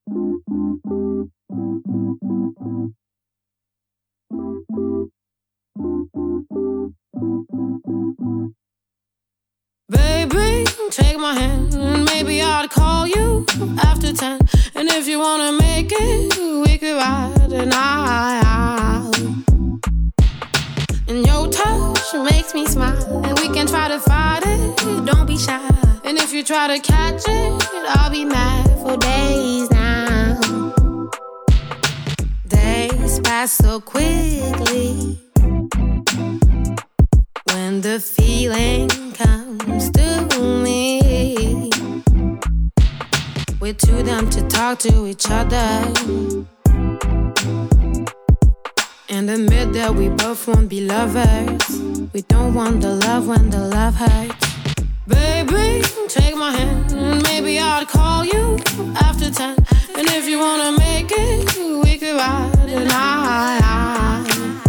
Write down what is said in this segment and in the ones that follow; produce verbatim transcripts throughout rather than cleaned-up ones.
Baby, take my hand, and maybe I'd call you after ten. And if you wanna make it, we could ride the night out. And your touch makes me smile, and we can try to fight it, don't be shy. And if you try to catch it, I'll be mad for days now. Days pass so quickly when the feeling comes to me. We're too dumb to talk to each other, and admit that we both won't be lovers. We don't want the love when the love hurts. Baby, take my hand, and maybe I'd call you after ten. And if you wanna make it, we could ride the night.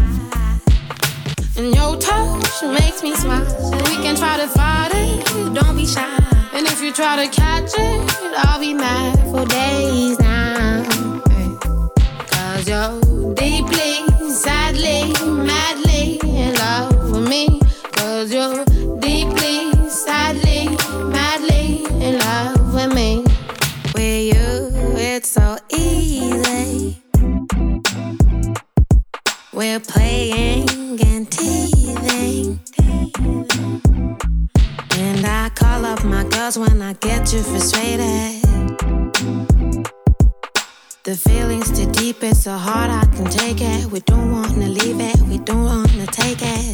And your touch makes me smile, and we can try to fight it, don't be shy. And if you try to catch it, I'll be mad for days now. Cause you're deeply, sadly, madly in love with me. Cause you're deeply, sadly, madly in love with me. With you, it's so easy. We're playing and teasing, and I call up my girls when I get you frustrated. The feeling's too deep, it's so hard I can take it. We don't wanna leave it, we don't wanna take it.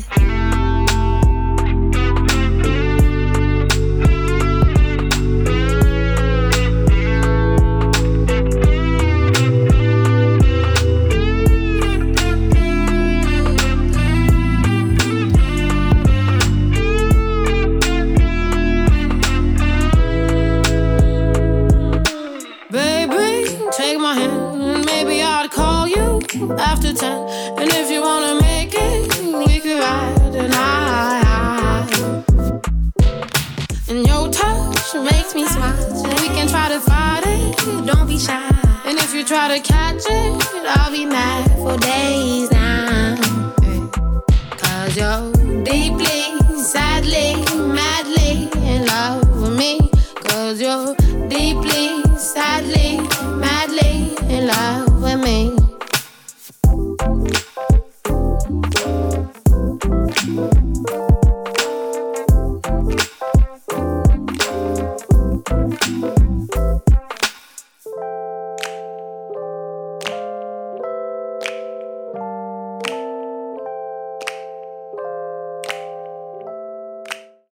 After ten, and if you wanna make it, we could ride the night. And your touch makes me smile, and we can try to fight it, don't be shy. And if you try to catch it, I'll be mad for days now. Cause you're deeply, sadly, madly in love with me. Cause you're deeply